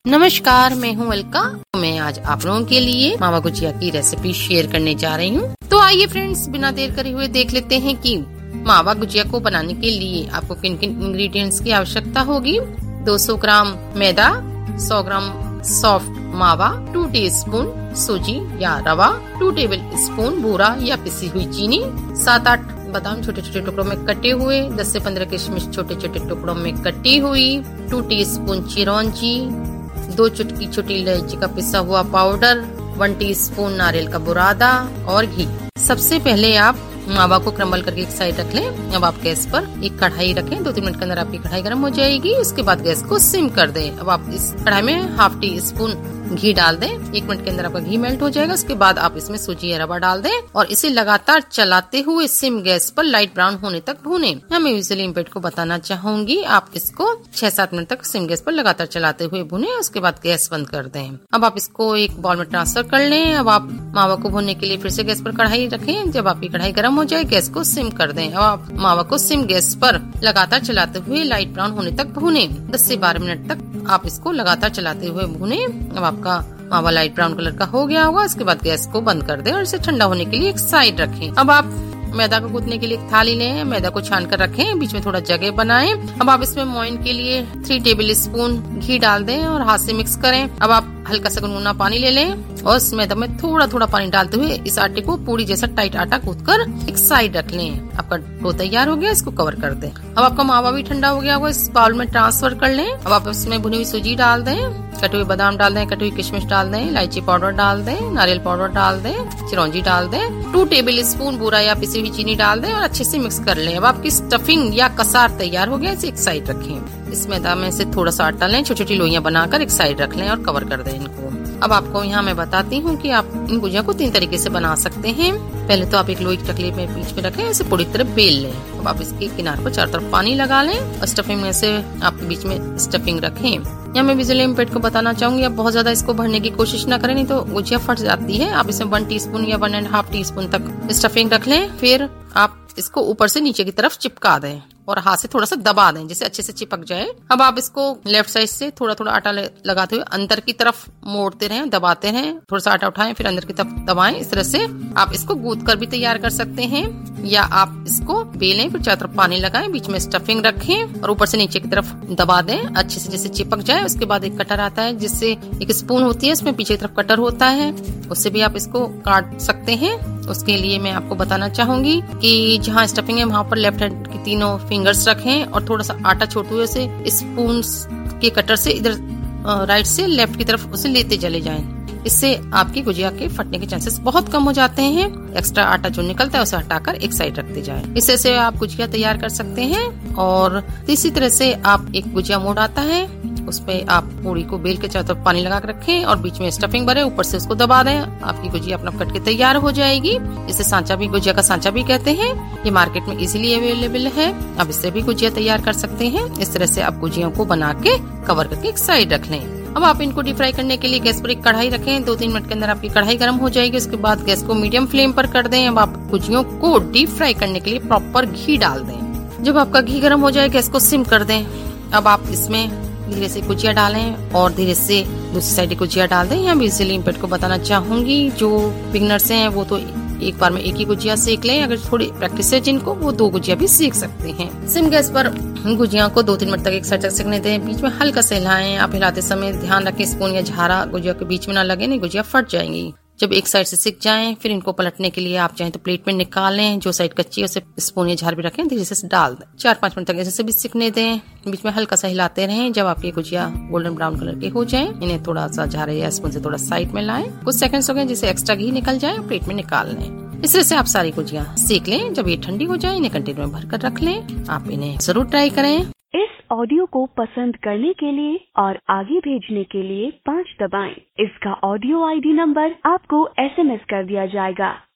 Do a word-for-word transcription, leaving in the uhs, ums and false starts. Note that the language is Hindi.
नमस्कार, मैं हूँ अलका। मैं आज आप लोगों के लिए मावा गुजिया की रेसिपी शेयर करने जा रही हूँ। तो आइए फ्रेंड्स, बिना देर करे हुए देख लेते हैं कि मावा गुजिया को बनाने के लिए आपको किन किन इंग्रेडिएंट्स की आवश्यकता होगी। दो सौ ग्राम मैदा, सौ ग्राम सॉफ्ट मावा, टू टीस्पून सूजी या रवा, टू टेबल स्पून बूरा या पिसी हुई चीनी, सात आठ बादाम छोटे छोटे टुकड़ों में कटे हुए, दस से पंद्रह किशमिश छोटे छोटे टुकड़ों में कटी हुई, टू टीस्पून चिरौंजी, दो चुटकी छोटी इलायची का पिसा हुआ पाउडर, वन टीस्पून नारियल का बुरादा और घी। सबसे पहले आप मावा को क्रम्बल करके एक साइड रख लें। अब आप गैस पर एक कढ़ाई रखें। दो तीन मिनट के अंदर आपकी कढ़ाई गर्म हो जाएगी। उसके बाद गैस को सिम कर दें। अब आप इस कढ़ाई में हाफ टी स्पून घी डाल दें। एक मिनट के अंदर आपका घी मेल्ट हो जाएगा। उसके बाद आप इसमें सूजी या रवा डाल दें और इसे लगातार चलाते हुए सिम गैस पर लाइट ब्राउन होने तक भूनें। मैं यूजुअली इम्पेट को बताना चाहूंगी, आप इसको छह सात मिनट तक सिम गैस पर लगातार चलाते हुए भूनें। उसके बाद गैस बंद कर दें। अब आप इसको एक बाउल में ट्रांसफर कर लें। अब आप मावा को भूनने के लिए फिर से गैस पर कढ़ाई रखें। जब आपकी कढ़ाई गर्म हो जाए, गैस को सिम कर दें। अब आप मावा को सिम गैस पर लगातार चलाते हुए लाइट ब्राउन होने तक भूनें। दस से बारह मिनट तक आप इसको लगातार चलाते हुए भूनें। अब आपका मावा लाइट ब्राउन कलर का हो गया होगा। इसके बाद गैस को बंद कर दें और इसे ठंडा होने के लिए एक साइड रखें। अब आप मैदा को गूंथने के लिए एक थाली लें। मैदा को छान कर रखें, बीच में थोड़ा जगह बनाएं। अब आप इसमें मोइन के लिए थ्री टेबल स्पून घी डाल दें और हाथ से मिक्स करें। अब आप हल्का सा गुनगुना पानी ले लें और इस मैदा में थोड़ा थोड़ा पानी डालते हुए इस आटे को पूरी जैसा टाइट आटा गूंथ कर एक साइड रख लें। आपका डो तैयार हो गया, इसको कवर कर दें। अब आपका मावा भी ठंडा हो गया होगा, इस बाउल में ट्रांसफर कर लें। अब आप इसमें भुनी हुई सूजी डाल दें, कटे हुए बादाम डाल दें, कटी हुई किशमिश डाल दें, इलायची पाउडर डाल दें, नारियल पाउडर डाल दें, चिरौंजी डाल दें, टू टेबल स्पून बूरा या पिसी हुई चीनी डाल दें और अच्छे से मिक्स कर लें। अब आपकी स्टफिंग या कसार तैयार हो गया, इसे एक साइड रखें। इस मैदा में से थोड़ा सा आटा लें, छोटी छोटी लोइयां बनाकर एक साइड रख लें और कवर कर दें इनको। अब आपको यहाँ मैं बताती हूँ कि आप इन गुजिया को तीन तरीके से बना सकते हैं। पहले तो आप एक लोई की टकली में बीच में रखें, इसे पूरी तरह बेल लें। अब आप इसके किनारे पर चारों तरफ पानी लगा लें और स्टफिंग में से आप बीच में स्टफिंग रखें। यहाँ मैं विजुअली इम्पेट को बताना चाहूंगी, आप बहुत ज्यादा इसको भरने की कोशिश न करें, नहीं तो गुजिया फट जाती है। आप इसमें वन टीस्पून या one and half teaspoon तक स्टफिंग रख लें। फिर आप इसको ऊपर से नीचे की तरफ चिपका दें और हाथ से थोड़ा सा दबा दें जिससे अच्छे से चिपक जाए। अब आप इसको लेफ्ट साइड से थोड़ा थोड़ा आटा लगाते हुए अंदर की तरफ मोड़ते रहें, दबाते रहें। थोड़ा सा आटा उठाएं, फिर अंदर की तरफ दबाएं। इस तरह से आप इसको गूंथ कर भी तैयार कर सकते हैं या आप इसको बेलें, फिर चारों तरफ पानी लगाएं, बीच में स्टफिंग रखें और ऊपर से नीचे की तरफ दबा दें अच्छे से जैसे चिपक जाए। उसके बाद एक कटर आता है, जिससे एक स्पून होती है, इसमें पीछे की तरफ कटर होता है, उससे भी आप इसको काट सकते हैं। उसके लिए मैं आपको बताना चाहूंगी कि जहाँ स्टफिंग है वहाँ पर लेफ्ट हैंड की तीनों फिंगर्स रखें और थोड़ा सा आटा छोटे हुए से स्पून के कटर से इधर राइट से लेफ्ट की तरफ उसे लेते चले जाएं। इससे आपकी गुजिया के फटने के चांसेस बहुत कम हो जाते हैं। एक्स्ट्रा आटा जो निकलता है उसे हटाकर एक साइड रखते जाएं। इससे से आप गुजिया तैयार कर सकते हैं। और इसी तरह से आप एक गुजिया मोड़ आता है, उसपे आप पूरी को बेल के चारों तरफ पानी लगा कर रखें और बीच में स्टफिंग भरे, ऊपर से उसको दबा दें। आपकी गुजिया अपना कट के तैयार हो जाएगी। इसे सांचा भी, गुजिया का सांचा भी कहते हैं। ये मार्केट में इजीली अवेलेबल है, आप इससे भी गुजिया तैयार कर सकते हैं। इस तरह से आप गुजिया को बना के कवर करके एक साइड रख लें। अब आप इनको डीप फ्राई करने के लिए गैस पर एक कढ़ाई रखें। दो तीन मिनट के अंदर आपकी कढ़ाई गर्म हो जाएगी। उसके बाद गैस को मीडियम फ्लेम पर कर दें। अब आप गुजियों को डीप फ्राई करने के लिए प्रॉपर घी डाल दें। जब आपका घी गर्म हो जाए, गैस को सिम कर दें। अब आप इसमें धीरे से गुजिया डालें और धीरे से दूसरी साइड गुजिया डाल दें। यहाँ भी इसीलिए इम्पेट को बताना चाहूंगी, जो बिगनर्स हैं वो तो एक बार में एक ही गुजिया सेक लें। अगर थोड़ी प्रैक्टिस है जिनको, वो दो गुजिया भी सेक सकते हैं। सिम गैस पर गुजिया को दो तीन मिनट तक एक साइड तक सेकने दें। बीच में हल्का सा हिलाएं। आप हिलाते समय ध्यान रखें स्पून या झारा गुजिया के बीच में ना लगे, नहीं गुजिया फट जाएंगी। जब एक साइड से सिक जाएं, फिर इनको पलटने के लिए आप चाहें तो प्लेट में निकालें। जो साइड कच्ची है उसे स्पून या झार भी रखें, धीरे से डाल दें। चार पांच मिनट तक ऐसे भी सिकने दें। बीच में हल्का सा हिलाते रहें। जब आपकी गुजिया गोल्डन ब्राउन कलर के हो जाएं, इन्हें थोड़ा सा झारे या स्पून से थोड़ा साइड में लाएं। कुछ सेकंड्स हो गए जिससे एक्स्ट्रा घी निकल जाए, प्लेट में निकाल लें। इस तरह से आप सारी गुजिया सेक लें। जब ये ठंडी हो जाए, इन्हें कंटेनर में भर कर रख लें। आप इन्हें जरूर ट्राई करें। इस ऑडियो को पसंद करने के लिए और आगे भेजने के लिए पाँच दबाएं। इसका ऑडियो आईडी नंबर आपको एसएमएस कर दिया जाएगा।